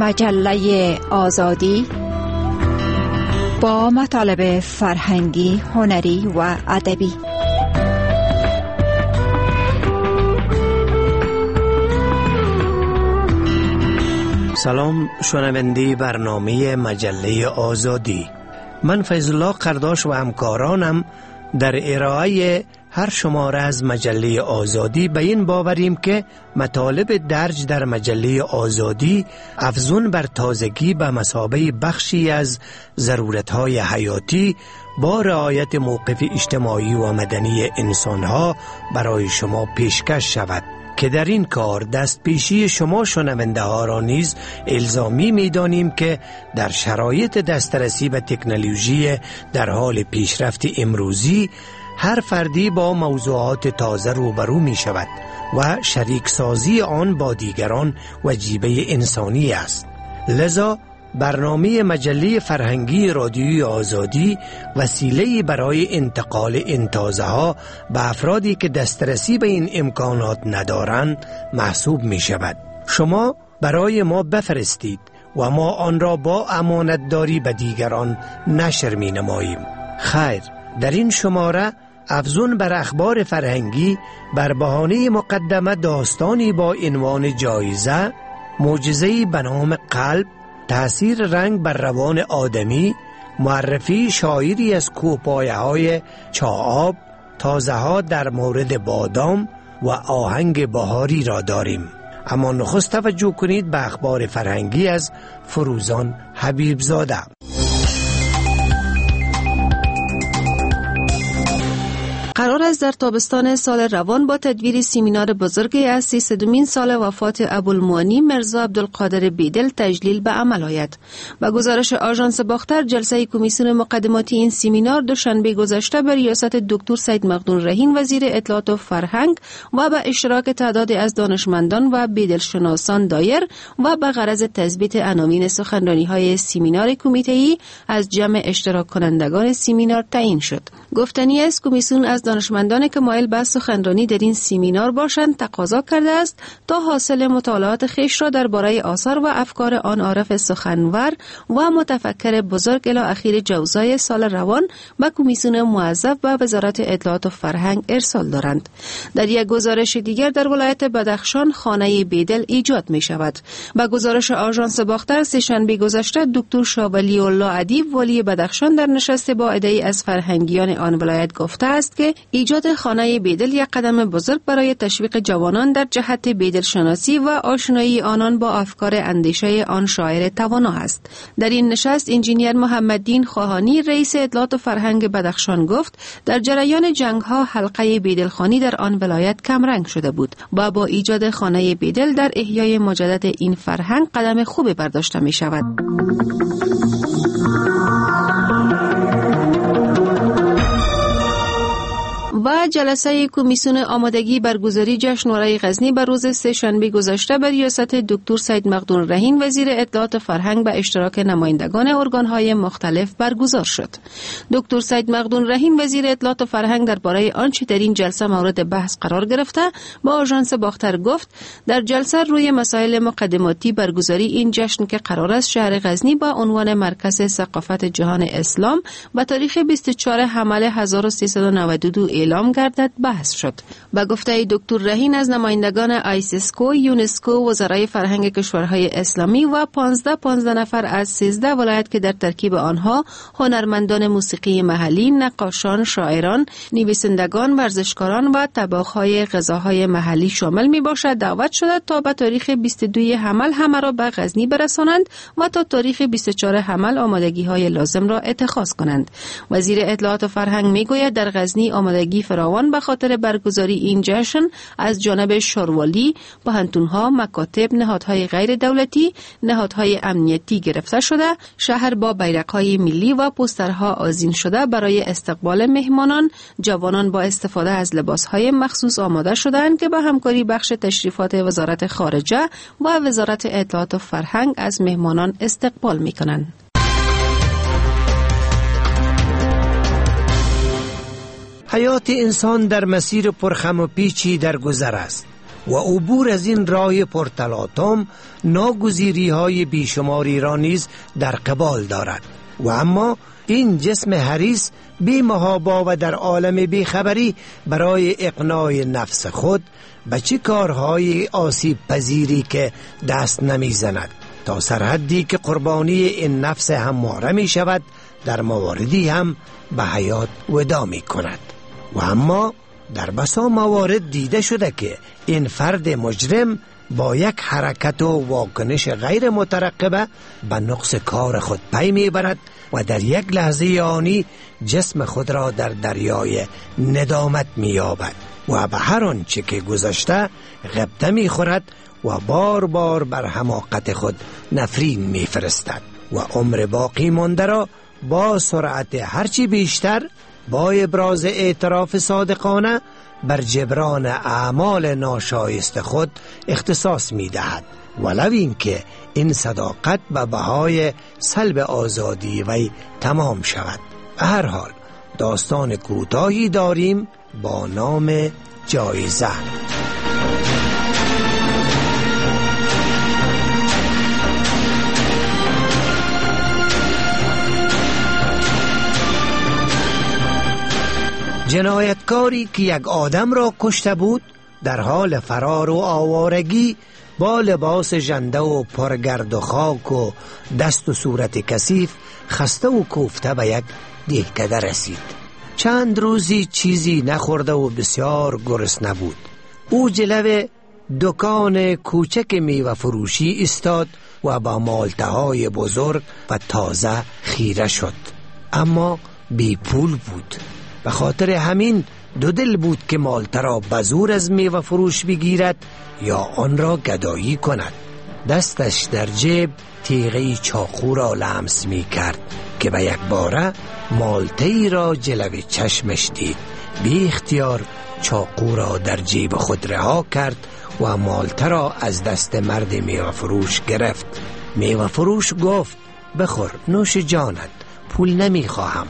مجله آزادی با مطالب فرهنگی، هنری و ادبی. سلام شنونده برنامه مجله آزادی. من فیض‌الله قرداش و همکارانم در ارائه هر شماره از مجله آزادی به این باوریم که مطالب درج در مجله آزادی افزون بر تازگی به مثابه بخشی از ضرورت‌های حیاتی با رعایت موقف اجتماعی و مدنی انسان‌ها برای شما پیشکش شود که در این کار دست پیشی شما شنونده ها را نیز الزامی می دانیم که در شرایط دسترسی به تکنولوژی در حال پیشرفت امروزی هر فردی با موضوعات تازه روبرو می شود و شریک سازی آن با دیگران وجیبه انسانی است. لذا برنامه مجله فرهنگی رادیوی آزادی وسیله‌ای برای انتقال این تازه ها به افرادی که دسترسی به این امکانات ندارند محسوب می شود. شما برای ما بفرستید و ما آن را با امانتداری به دیگران نشر می نماییم. خیر، در این شماره افزون بر اخبار فرهنگی بر بهانه مقدمه داستانی با عنوان جایزه، معجزه‌ای به نام قلب، تأثیر رنگ بر روان آدمی، معرفی شاعری از کوهپایه‌های چاآب، تازه ها در مورد بادام و آهنگ بهاری را داریم. اما نخست توجه کنید به اخبار فرهنگی از فروزان حبیبزاده. قرار است در تابستان سال روان با تدبیر سیمینار بزرگی از 300مین سال وفات ابوالمعانی مرزا عبدالقادر بیدل تجلیل به عمل آید. با گزارش آژانس باختر، جلسه کمیسیون مقدماتی این سیمینار دوشنبه گذشته به ریاست دکتر سید مقدون رهین وزیر اطلاعات و فرهنگ و به اشتراک تعدادی از دانشمندان و بیدل شناسان دایر و به غرض تثبیت عناوین سخنرانی‌های سیمینار کمیته‌ای از جمع اشتراک کنندگان سیمینار تعیین شد. گفتنی است کمیسیون از دانشمندانی که مایل به سخنرانی در این سیمینار باشند تقاضا کرده است تا حاصل مطالعات خویش را درباره آثار و افکار آن عارف سخنور و متفکر بزرگ الی اخیر جوزای سال روان به کمیسیون موظف به وزارت اطلاعات و فرهنگ ارسال دارند. در یک گزارش دیگر در ولایت بدخشان خانه بیدل ایجاد می شود. با گزارش آژانس باختر سه‌شنبه گذشته دکتر شاولی الله ادیب ولی بدخشان در نشست با عده‌ای از فرهنگیان آن ولایت گفته است که ایجاد خانه بیدل یک قدم بزرگ برای تشویق جوانان در جهت بیدل شناسی و آشنایی آنان با افکار اندیشه آن شاعر توانا است. در این نشست انجینیر محمددین خواهانی رئیس اطلاعات و فرهنگ بدخشان گفت در جریان جنگ‌ها حلقه بیدلخوانی در آن ولایت کمرنگ شده بود و با ایجاد خانه بیدل در احیای مجدد این فرهنگ قدم خوبی برداشته می شود. و جلسه کمیسیون آمادگی برگزاری جشنواره غزنی بر روز سه‌شنبه گذشته به ریاست دکتر سید مقدون رهین وزیر اطلاعات و فرهنگ به اشتراک نمایندگان ارگان‌های مختلف برگزار شد. دکتر سید مقدون رهین وزیر اطلاعات و فرهنگ درباره آنچه در این جلسه مورد بحث قرار گرفته با آژانس باختر گفت در جلسه روی مسائل مقدماتی برگزاری این جشن که قرار است شهر غزنی با عنوان مرکز ثقافت جهان اسلام به تاریخ 24 حمل 1392 اعلام گردد بحث شد. با گفته دکتر رهین از نمایندگان آیسیسکو، یونسکو، وزرای فرهنگ کشورهای اسلامی و 15 نفر از 13 ولایت که در ترکیب آنها هنرمندان موسیقی محلی، نقاشان، شاعران، نویسندگان، ورزشکاران و طباخ‌های غذاهای محلی شامل می باشد دعوت شده تا به تاریخ 22 حمل همه را به غزنی برسانند و تا تاریخ 24 حمل آمادگی‌های لازم را اتخاذ کنند. وزیر اطلاعات و فرهنگ می گوید در غزنی آمادگی فراوان به خاطر برگزاری این جشن از جانب شاروالی، پوهنتون‌ها، مکاتب، نهادهای غیر دولتی، نهادهای امنیتی گرفته شده، شهر با بیرق‌های ملی و پوسترها آذین شده برای استقبال مهمانان. جوانان با استفاده از لباسهای مخصوص آماده شدند که با همکاری بخش تشریفات وزارت خارجه و وزارت اطلاعات و فرهنگ از مهمانان استقبال می‌کنند. حیات انسان در مسیر پرخم و پیچی در گذر است. و عبور از این راه پرتلاطم ناگزیری های بیشماری را نیز در قبال دارد. و اما این جسم حریص بی محابا و در عالم بیخبری برای اقناع نفس خود به چه کارهای آسیب پذیری که دست نمی زند تا سرحدی که قربانی این نفس همواره می شود در مواردی هم به حیات وداع می کند. و اما در بسا موارد دیده شده که این فرد مجرم با یک حرکت و واکنش غیر مترقبه به نقص کار خود پی می برد و در یک لحظه آنی جسم خود را در دریای ندامت می یابد و به هر آنچه که گذشته غبطه می خورد و بار بار بر حماقت خود نفرین می فرستد و عمر باقی مانده را با سرعت هرچی بیشتر با ابراز اعتراف صادقانه بر جبران اعمال ناشایست خود اختصاص می دهد، ولو این که این صداقت به بهای سلب آزادی وی تمام شود. به هر حال داستان کوتاهی داریم با نام جایزه. جنایتکاری که یک آدم را کشته بود در حال فرار و آوارگی با لباس ژنده و پرگرد و خاک و دست و صورت کثیف خسته و کوفته به یک دهکده رسید. چند روزی چیزی نخورده و بسیار گرسنه بود. او جلو دکان کوچک میوه فروشی ایستاد و با مالتهای بزرگ و تازه خیره شد، اما بی پول بود. به خاطر همین دو دل بود که مالته را بزور از میوه فروش بگیرد یا آن را گدایی کند. دستش در جیب تیغه چاقو را لمس می کرد که به یک باره مالته ای را جلوی چشمش دید. بی اختیار چاقو را در جیب خود رها کرد و مالته را از دست مرد میوه فروش گرفت. میوه فروش گفت بخور نوش جانت، پول نمی خواهم.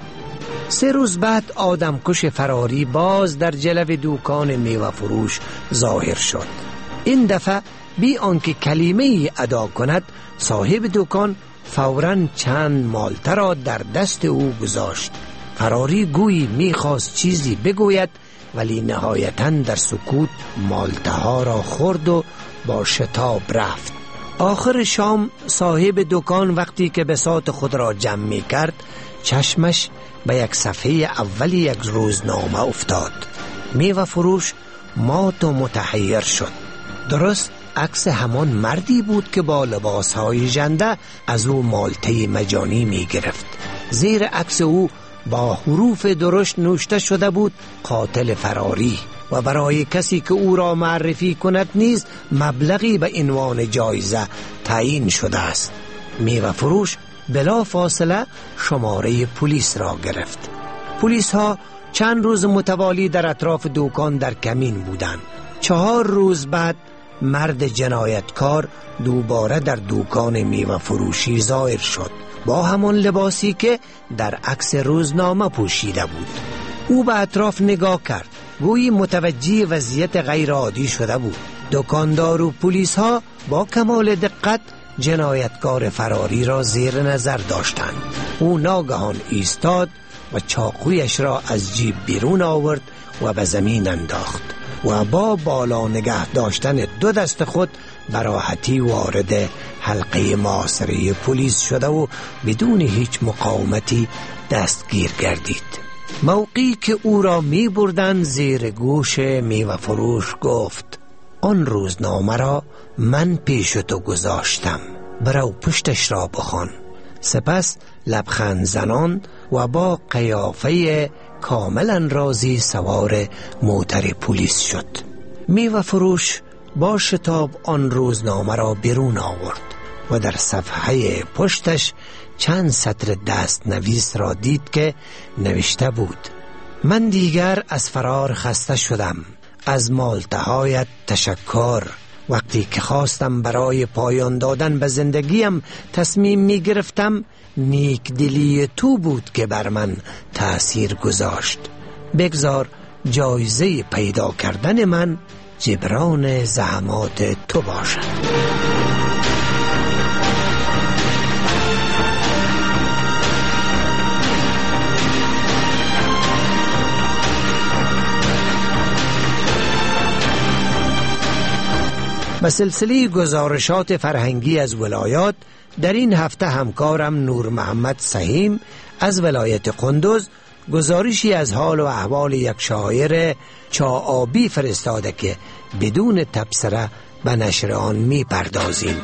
3 روز بعد آدمکش فراری باز در جلو دکان میوه فروش ظاهر شد. این دفعه بی آنکه کلمه ای ادا کند صاحب دکان فوراً چند مالته را در دست او گذاشت. فراری گویی میخواست چیزی بگوید ولی نهایتاً در سکوت مالته ها را خورد و با شتاب رفت. آخر شام صاحب دکان وقتی که بساط خود را جمع می کرد چشمش به یک صفحه اولی یک روزنامه افتاد. میوه فروش مات و متحیر شد. درست عکس همان مردی بود که با لباسهای ژنده از او مالته مجانی می گرفت. زیر عکس او با حروف درشت نوشته شده بود قاتل فراری و برای کسی که او را معرفی کند نیز مبلغی به عنوان جایزه تعیین شده است. میوه فروش بلا فاصله شماره پلیس را گرفت. پلیس ها چند روز متوالی در اطراف دکان در کمین بودند. 4 روز بعد مرد جنایتکار دوباره در دکان میوه فروشی ظاهر شد با همان لباسی که در عکس روزنامه پوشیده بود. او به اطراف نگاه کرد، گویی متوجه وضعیت غیر عادی شده بود. دکاندار و پلیس ها با کمال دقت جنایتکار فراری را زیر نظر داشتند. او ناگهان ایستاد و چاقویش را از جیب بیرون آورد و به زمین انداخت و با بالا نگه داشتن 2 دست خود براحتی وارد حلقه محاصره پلیس شده و بدون هیچ مقاومتی دستگیر گردید. موقعی که او را می بردن زیر گوش میوه فروش گفت آن روزنامه را من پیش تو گذاشتم، برو پشتش را بخوان. سپس لبخند زنان و با قیافه کاملا راضی سوار موتر پلیس شد. میوه فروش با شتاب آن روزنامه را بیرون آورد و در صفحه پشتش چند سطر دست نویس را دید که نوشته بود من دیگر از فرار خسته شدم، از مالتهایت تشکر. وقتی که خواستم برای پایان دادن به زندگیم تصمیم می گرفتم، نیک دلی تو بود که بر من تأثیر گذاشت. بگذار جایزه پیدا کردن من جبران زحمات تو باشد. به سلسله گزارشات فرهنگی از ولایات در این هفته همکارم نور محمد سهیم از ولایت قندوز گزارشی از حال و احوال یک شاعر چاآبی فرستاده که بدون تبصره به نشر آن می پردازیم.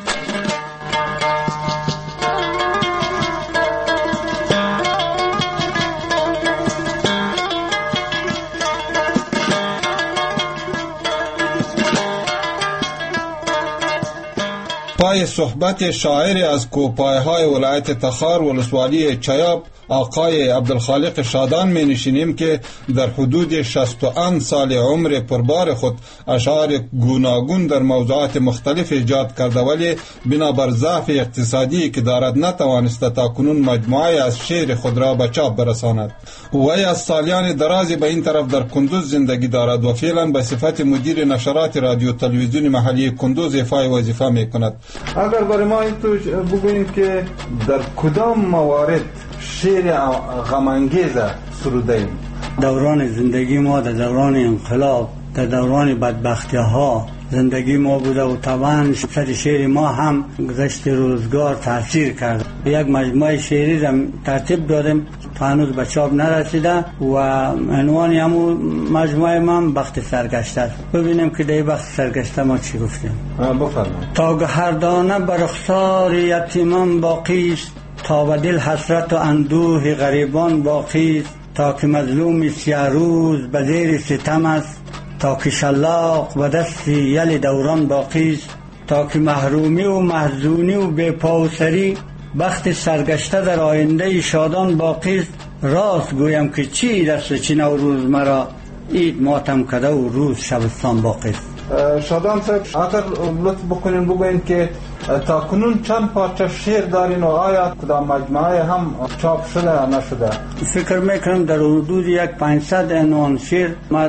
پای صحبت شاعری از کوپایهای ولایت تخار ولسوالی چیاب آقای عبدالخالق شادان می نشینیم که در حدود 61 سال عمر پربار خود اشعار گوناگون در موضوعات مختلف ایجاد کرده، ولی بنابر ضعف اقتصادی که دارد نتوانسته تاکنون مجموعه از شعر خود را به چاپ برساند. وی از سالیان درازی به این طرف در کندوز زندگی دارد و فعلا به صفت مدیر نشرات رادیو تلویزیون محلی کندوز ایفای وظیفه می کند. اگر برای ما این تو بگوییم که در کدام موارد شعر غمانگیز سروده ایم؟ دوران زندگی ما در دوران انقلاب، در دوران بدبختی ها زندگی ما بوده و طبعا سر شعر ما هم گذشت روزگار تاثیر کرد. یک مجموعه شعری را ترتیب دادیم تا هنوز به چاپ نرسیده و عنوان همون مجموعه ما بخت سرگشته است. ببینیم که در بخت سرگشته ما چی گفتیم. بفرمایید. تا هر دانه بر رخسار یتیمان باقی است، تا به دل حسرت و اندوه غریبان باقی است، تا که مظلوم سیاه روز به زیر ستم است، تا که شلاق به دست یل دوران باقی است، تا که محرومی و محزونی و بپاوسری بخت سرگشته در آینده شادان باقی است. راست گویم که چی دست چی نوروز مرا عید ماتم کده و روز شبستان باقی است. شادان صاحب اگر لطف بکنین بگوین که تا کنون چند پارچه شعر دارین و آیا کدام مجموعه هم چاپ شده یا نشده؟ فکر میکنم در حدود 500 عنوان شعر ما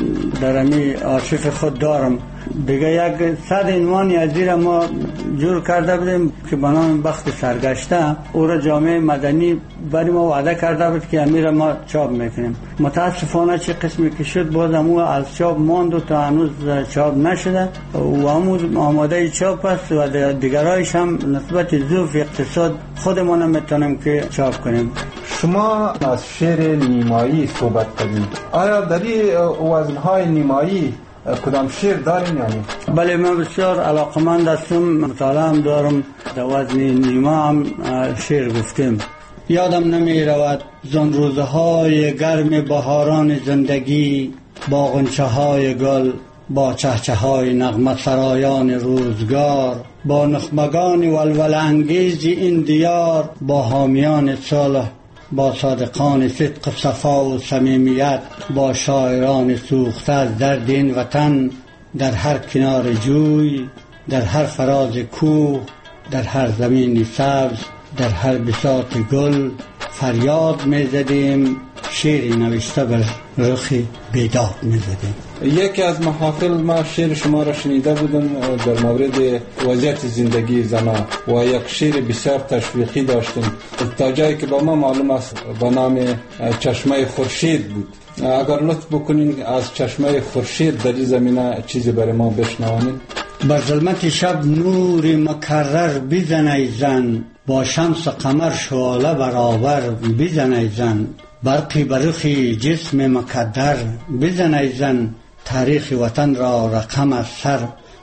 در امی آرشیف خود دارم. دیگه 100 عنوانی از زیر ما جور کرده بودیم که به نام بخت سرگشته، او را جامعه مدنی برای ما وعده کرده بود که امیر ما چاپ میکنیم. متاسفانه چه قسمی که شد باز امو از چاپ ماند و تا هنوز چاپ نشده و امو آماده چاپ است و دیگرایش هم نسبت ضعف اقتصاد خودمون میتونیم که چاپ کنیم. شما از شعر نیمایی صحبت کردید، آیا در این وزنهای نیمایی کدام شعر دارین یعنی؟ بله من بسیار علاقمند هستم، مطالعه هم دارم، در وزن نیما هم شعر گفتیم. یادم نمی رود زن روزهای گرم بهاران زندگی، با غنچه های گل، با چهچه های نغمه سرایان روزگار، با نخمگان ولول انگیز این دیار، با حامیان صلح، با صادقان صدق صفا و صمیمیت، با شاعران سوخته از درد این وطن، در هر کنار جوی، در هر فراز کوه، در هر زمین سبز، در هر بساط گل فریاد میزدیم، شعری نوشته بر رخ بیداد میزدیم. یکی از محافل ما شعر شما را شنیده بودم در مورد وضعیت زندگی زنان و یک شعر بسیار تشویقی داشتیم تا جایی که با ما معلوم است به نام چشمه خورشید بود. اگر لطف بکنین از چشمه خورشید در این زمینه چیزی برای ما بشنوانید. بر ظلمت شب نور مکرر بزنی زن، با شمس قمر شعله برابر بزنی زن، برقی برخی جسم مقدر بزنی زن، تاریخ وطن را رقم از سر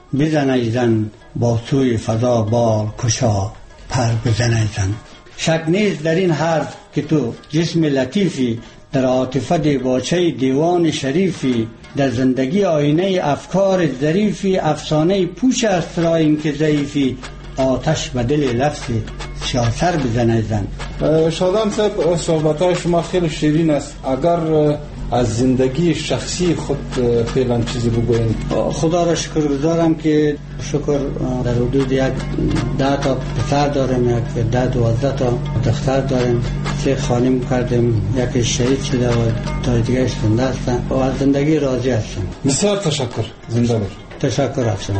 بزنی زن، با سوی فضا بال کشا پر بزنی زن. شک نیست در این حرف که تو جسم لطیفی، در عاطفه دیباچه دیوان شریفی، در زندگی آینه افکار ظریفی، افسانه پوش است را این که ضعیفی، آتش به دل لفظی سیاسر بزنه زن. شادان صاحب صحبت‌های شما خیلی شیرین است، اگر از زندگی شخصی خود فعلا چیزی بگویید. خدا را شکرگزارم که شکر در حدود 10 تا پسر داریم، 10-12 تا دختر داریم. چه خانم کردیم، یکی شهید شده و تا دیگه زنده هستن و از زندگی راضی هستم. بسیار تشکر. زنده باشید. تشکر از شما.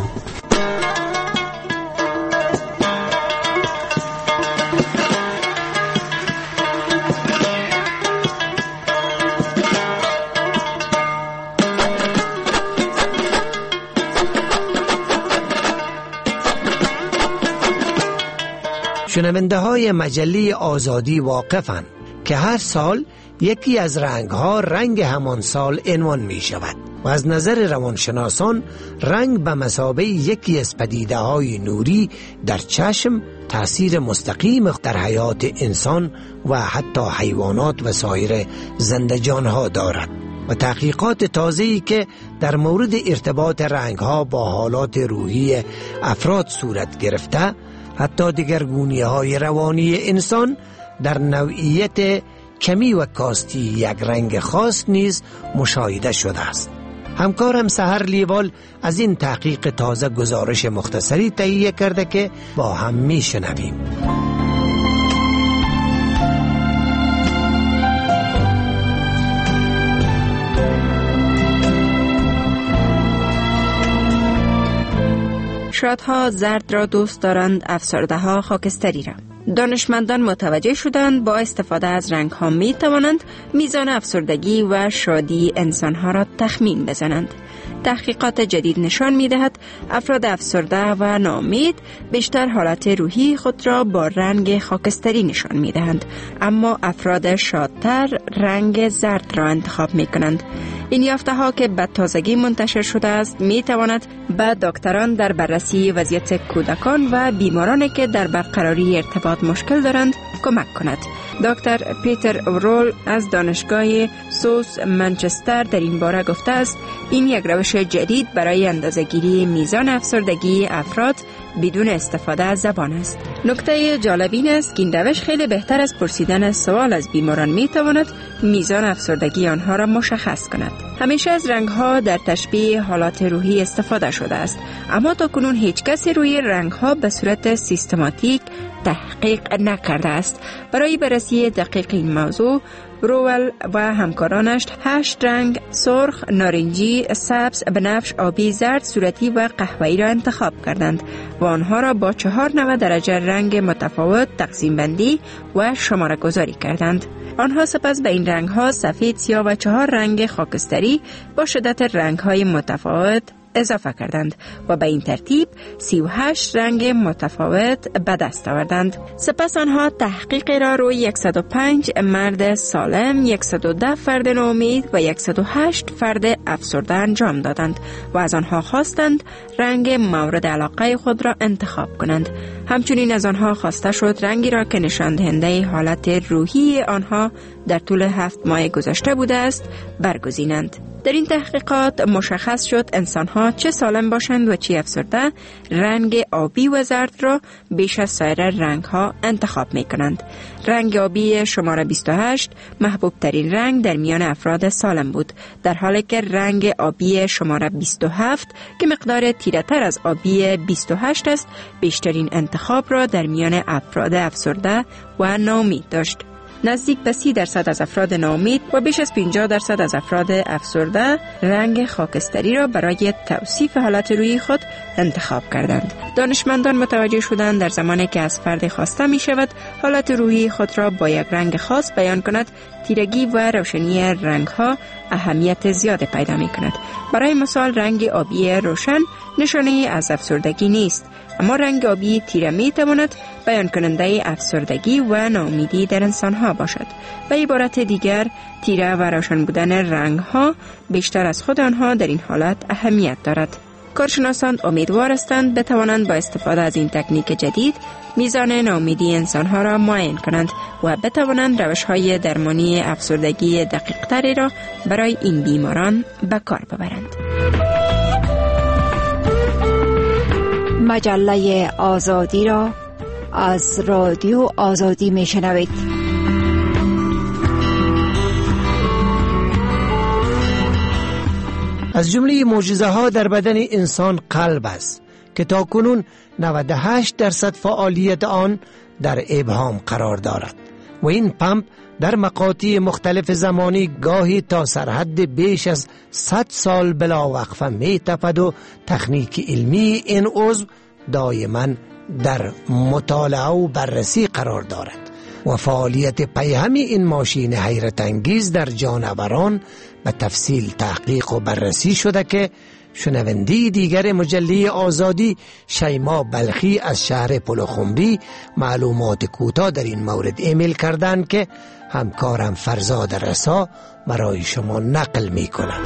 شنونده های مجله آزادی واقفند که هر سال یکی از رنگ ها رنگ همان سال عنوان می شود و از نظر روانشناسان رنگ به مثابه یکی از پدیده های نوری در چشم تأثیر مستقیم در حیات انسان و حتی حیوانات و سایر زندجان ها دارد و تحقیقات تازه‌ای که در مورد ارتباط رنگ ها با حالات روحی افراد صورت گرفته حتی دگرگونی‌های روانی انسان در نوعیت کمی و کاستی یک رنگ خاص نیز مشاهده شده است. همکارم سحر لیوال از این تحقیق تازه گزارش مختصری تهیه کرده که با هم میشنویم. شادها زرد را دوست دارند، افسرده ها خاکستری را. دانشمندان متوجه شدند با استفاده از رنگ ها می توانند میزان افسردگی و شادی انسان ها را تخمین بزنند. تحقیقات جدید نشان می دهد افراد افسرده و ناامید بیشتر حالت روحی خود را با رنگ خاکستری نشان می دهند، اما افراد شادتر رنگ زرد را انتخاب می کنند. این یافته ها که به تازگی منتشر شده است می تواند به دکتران در بررسی وضعیت کودکان و بیمارانی که در برقراری ارتباط مشکل دارند کمک کند. دکتر پیتر اورول از دانشگاه سوس منچستر در این باره گفته است این یک روش جدید برای اندازه‌گیری میزان افسردگی افراد بدون استفاده از زبان است. نکته جالب این است که این روش خیلی بهتر از پرسیدن سوال از بیماران میتواند میزان افسردگی آنها را مشخص کند. همیشه از رنگ‌ها در تشبیه حالات روحی استفاده شده است، اما تاکنون هیچ کسی روی رنگ‌ها به صورت سیستماتیک تحقیق نکرده است. برای بررسی دقیق این موضوع رول و همکارانش 8 رنگ سرخ، نارنجی، سبز، بنفش، آبی، زرد، صورتی و قهوه‌ای را انتخاب کردند و آنها را با 4 نوع درجه رنگ متفاوت تقسیم بندی و شماره گذاری کردند. آنها سپس به این رنگ‌ها سفید، سیاه و 4 رنگ خاکستری با شدت رنگ‌های متفاوت اضافه کردند و به این ترتیب 38 رنگ متفاوت به دست آوردند. سپس آنها تحقیق را روی 105 مرد سالم، 110 فرد ناامید و 108 فرد افسرده انجام دادند و از آنها خواستند رنگ مورد علاقه خود را انتخاب کنند. همچنین از آنها خواسته شد رنگی را که نشان دهنده حالت روحی آنها در طول 7 ماه گذشته بوده است برگزینند. در این تحقیقات مشخص شد انسان‌ها چه سالم باشند و چه افسرده رنگ آبی و زرد را بیش از سایر رنگ‌ها انتخاب می‌کنند. رنگ آبی شماره 28 محبوب ترین رنگ در میان افراد سالم بود، در حالی که رنگ آبی شماره 27 که مقدار تیره‌تر از آبی 28 است بیشترین انتخاب را در میان افراد افسرده و ناامید داشت. نزدیک به 30% از افراد ناامید و بیش از 50% از افراد افسرده رنگ خاکستری را برای توصیف حالت روحی خود انتخاب کردند. دانشمندان متوجه شدند در زمانی که از فرد خواسته می شود حالت روحی خود را با یک رنگ خاص بیان کند، تیرگی و روشنی رنگ ها اهمیت زیاد پیدا می کند. برای مثال رنگ آبی روشن نشانه از افسردگی نیست، اما رنگ آبی تیره می تواند بیان کننده افسردگی و ناامیدی در انسان ها باشد. به عبارت دیگر تیره و روشن بودن رنگ ها بیشتر از خود آنها در این حالت اهمیت دارد. کارشناسان امیدوار هستند بتوانند با استفاده از این تکنیک جدید میزان ناامیدی انسانها را معاین کنند و بتوانند روش‌های درمانی افسردگی دقیق‌تری را برای این بیماران به کار ببرند. مجله آزادی را از رادیو آزادی میشنوید. از جمله معجزه‌ها در بدن انسان قلب است که تاکنون 98% فعالیت آن در ابهام قرار دارد و این پمپ در مقاطع مختلف زمانی گاهی تا سرحد بیش از 100 سال بلا وقفه می تپد و تکنیک علمی این عضو دائما در مطالعه و بررسی قرار دارد و فعالیت پیهم این ماشین حیرت انگیز در جانوران به تفصیل تحقیق و بررسی شده که شنونده دیگر مجله آزادی شیما بلخی از شهر پلخمری معلومات کوتاه در این مورد ایمیل کردند که همکارم فرزاد رسا برای شما نقل می کنم.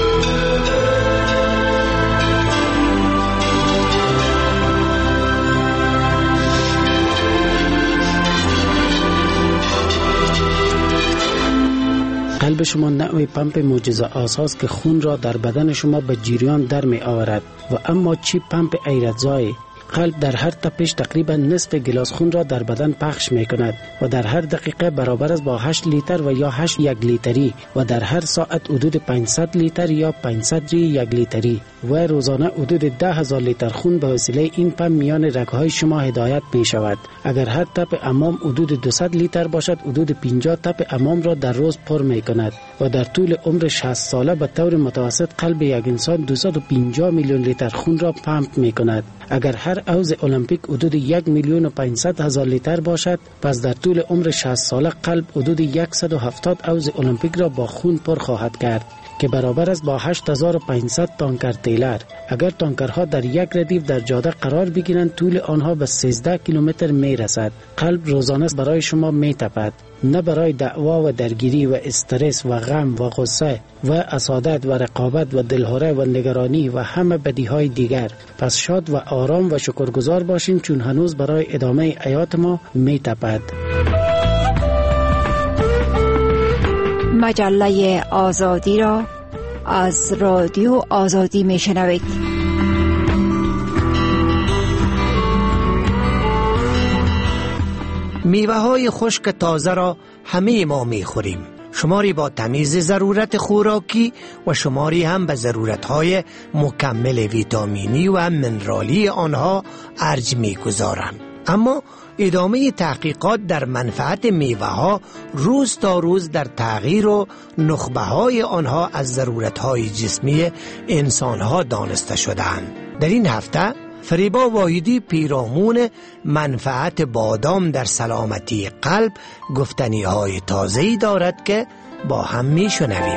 قلب شما نوع پمپ معجزه آساست که خون را در بدن شما به جریان در می آورد و اما چی پمپ ایرتزای؟ قلب در هر تپش تقریبا نصف گلاس خون را در بدن پخش می کند و در هر دقیقه برابر است با 8 لیتر و یا 8 یک لیتری و در هر ساعت حدود 500 لیتر یا 500 یک لیتری و روزانه حدود 10,000 لیتر خون به وسیله این پمپ میان رگ‌های شما هدایت می شود. اگر هر تپ امام حدود 200 لیتر باشد، حدود 50 تپ امام را در روز پر می کند و در طول عمر 60 ساله به طور متوسط قلب یک انسان 250 میلیون لیتر خون را پمپ می کند. اگر هر حوض المپیک حدود 1,500,000 لیتر باشد، پس در طول عمر 60 ساله قلب حدود 170 حوض المپیک را با خون پر خواهد کرد که برابر است با 8500 تانکر تیلر. اگر تانکرها در یک ردیف در جاده قرار بگیرند، طول آنها به 13 کیلومتر می رسد. قلب روزانه برای شما می تپد، نه برای دعوا و درگیری و استرس و غم و غصه و حسادت و رقابت و دلهره و نگرانی و همه بدیهای دیگر. پس شاد و آرام و شکرگزار باشیم چون هنوز برای ادامه حیات ما می تپد. مجله آزادی را از رادیو آزادی می شنوید. میوه های خشک تازه را همه ما می خوریم. شماری با تمیز ضرورت خوراکی و شماری هم به ضرورت های مکمل ویتامینی و منرالی آنها ارج می گذارند. اما ادامه تحقیقات در منفعت میوه ها روز تا روز در تغییر و نخبه های آنها از ضرورت های جسمی انسان ها دانسته شدند. در این هفته فریبا واحدی پیرامون منفعت بادام در سلامتی قلب گفتنی های تازه‌ای دارد که با هم می شنویم.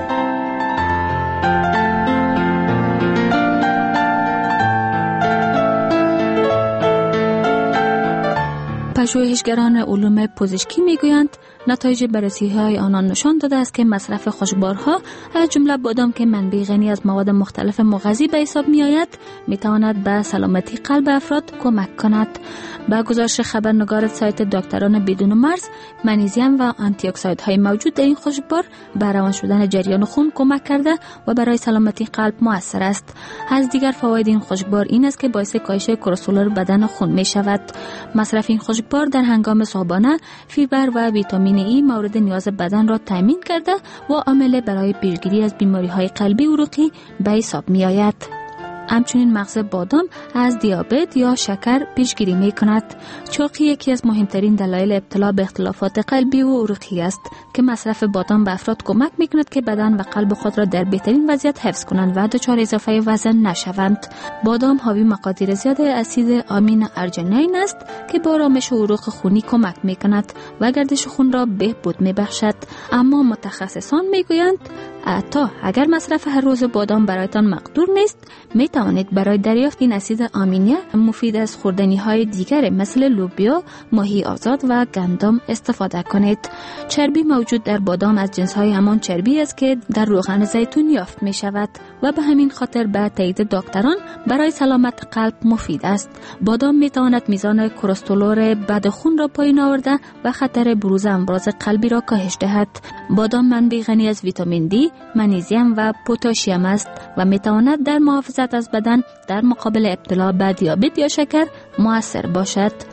پژوهشگران علوم پزشکی میگویند نتایج بررسی‌های آنان نشان داده است که مصرف خشکبارها از جمله بادام که منبع غنی از مواد مختلف مغذی به حساب می‌آید می‌تواند به سلامتی قلب افراد کمک کند. با گزارش خبرنگار سایت دکتران بدون مرز، منیزیم و آنتی اکسیدهای موجود در این خشکبار به روان شدن جریان خون کمک کرده و برای سلامتی قلب مؤثر است. از دیگر فواید این خشکبار این است که باعث کاهش کلسترول بدن خون می‌شود. مصرف این خشکبار در هنگام صبحانه فیبر و ویتامین ای مورد نیاز بدن را تامین کرده و عامل برای پیشگیری از بیماری‌های قلبی عروقی به حساب می‌آید. همچنین مغز بادام از دیابت یا شکر پیشگیری می کند. چاقی یکی از مهمترین دلایل ابتلا به اختلافات قلبی و عروقی است که مصرف بادام به افراد کمک می کند که بدن و قلب خود را در بهترین وضعیت حفظ کنند و دچار اضافه وزن نشوند. بادام حاوی مقادیر زیاد اسید آمین ارجینین است که به آرامش عروق خونی کمک می کند و گردش خون را بهبود می بخشد. اما متخصصان می گویند حتی اگر مصرف هر روز بادام برایتان مقدور نیست، می توانید برای دریافت این اسید آمینه مفید از خوردنی‌های دیگر مثل لوبیا، ماهی آزاد و گندم استفاده کنید. چربی موجود در بادام از جنس‌های همان چربی است که در روغن زیتون یافت می شود و به همین خاطر به تایید دکتران برای سلامت قلب مفید است. بادام می تواند میزان کلسترول بد خون را پایین آورده و خطر بروز امراض قلبی را کاهش دهد. بادام منبع غنی از ویتامین دی، منیزیم و پتاسیم است و می تواند در محافظت از بدن در مقابل ابتلا به دیابت یا شکر مؤثر باشد.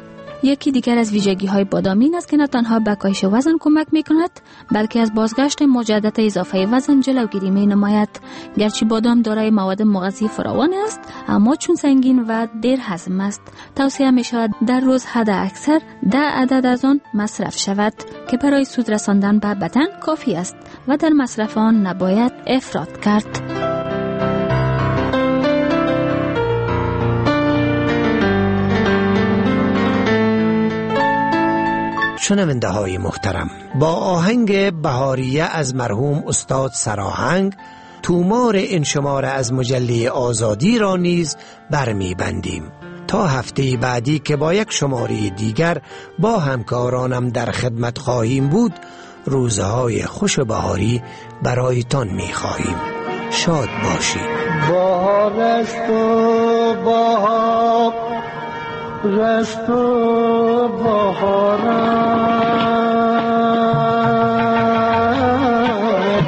یکی دیگر از ویژگی‌های بادام این است که نه تنها به کاهش وزن کمک می‌کند، بلکه از بازگشت مجدد اضافه وزن جلوگیری می‌نماید. گرچه بادام دارای مواد مغذی فراوان است، اما چون سنگین و دیر هضم است، توصیه می‌شود در روز حد اکثر 10 عدد از آن مصرف شود که برای سود رساندن به بدن کافی است و در مصرف آن نباید افراط کرد. شنونده های محترم، با آهنگ بهاریه از مرحوم استاد سراهنگ تومار این شماره از مجله آزادی را نیز برمی بندیم تا هفته بعدی که با یک شماره دیگر با همکارانم در خدمت خواهیم بود. روزهای خوش بهاری برایتان می خواهیم. شاد باشید. بهار است و بهار رست و بهارم،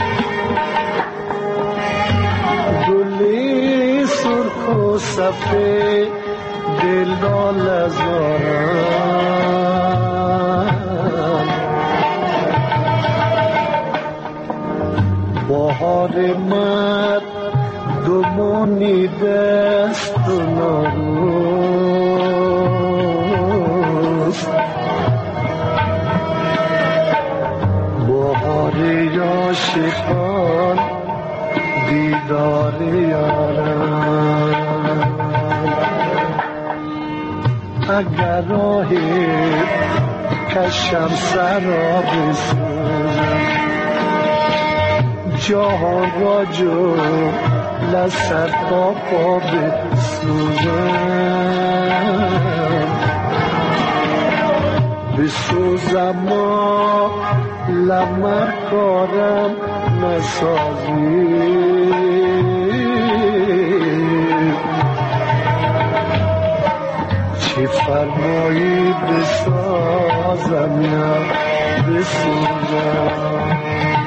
گلی سرخ و سفید دل ناله زارم، بهار مرد دمونی دست و ناروز، بهار عاشقان دیدار یارم، اگر راهی کشم سرا بسوزم، جهان را جو لسر تا پا بسوزم، بسوزم ما لمر کارم نسازی، چی فرمایی بسازم یا بسوزم.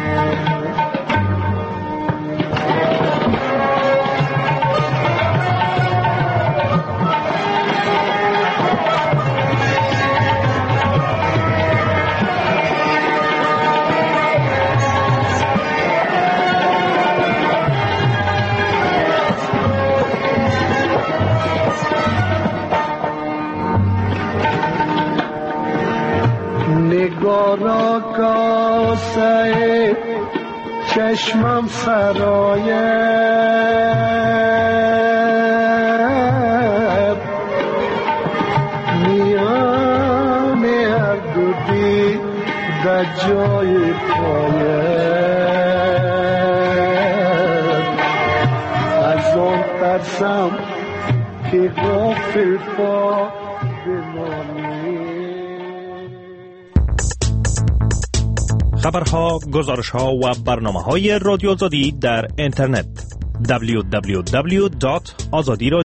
نگارا کاسه چشمم سرایم، میان هر دو دید در جای پایم، از آن ترسم که غافل پا بمانی. خبرها، گزارشها و برنامه‌های رادیو آزادی در اینترنت www.azadi.ir